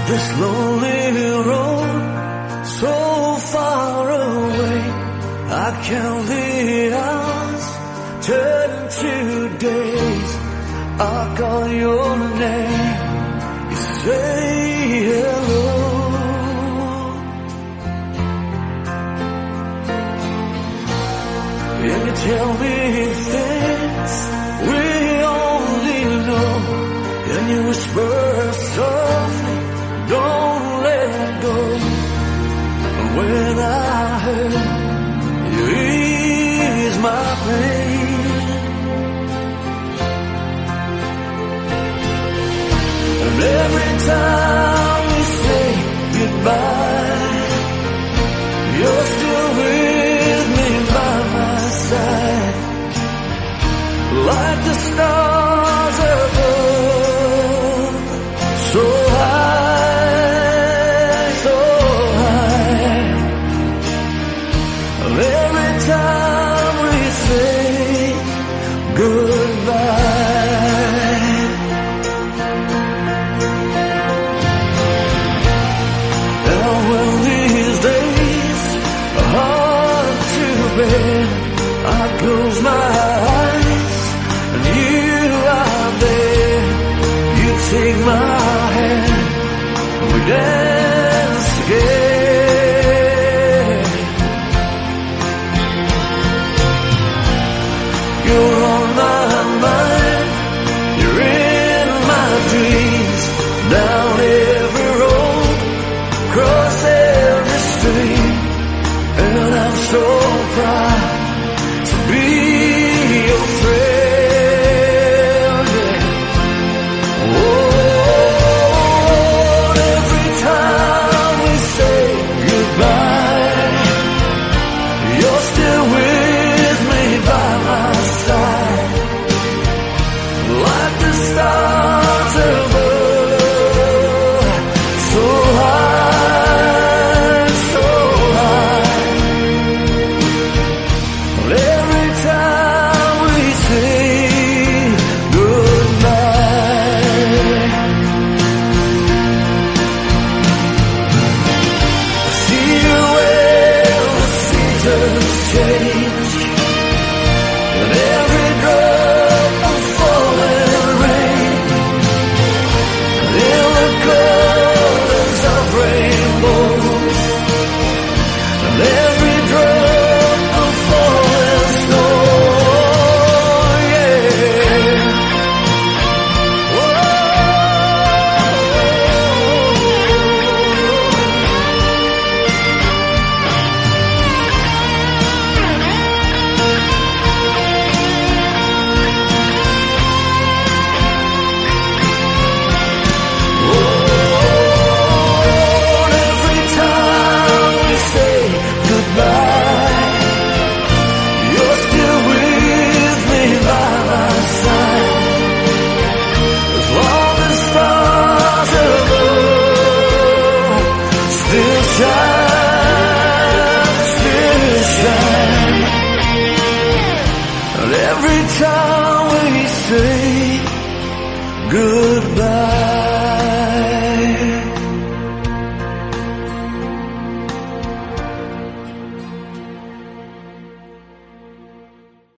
this lonely road, so far away. I count the hours, turn to days. I call your name, you say hello. And you tell me things we only know. And you whisper softly, don't let go. And when I hurt, you ease my pain. And every time we say goodbye, you're still with me by my side. Like the stars above, so high, so high. And every time we say goodbye, and when these days are hard to bear, I close my eyes and you are there. You take my hand, we dance together. You're on my mind, you're in my dreams. Down every road, cross every stream. And I'm so proud to be your friend. Every time we say goodbye.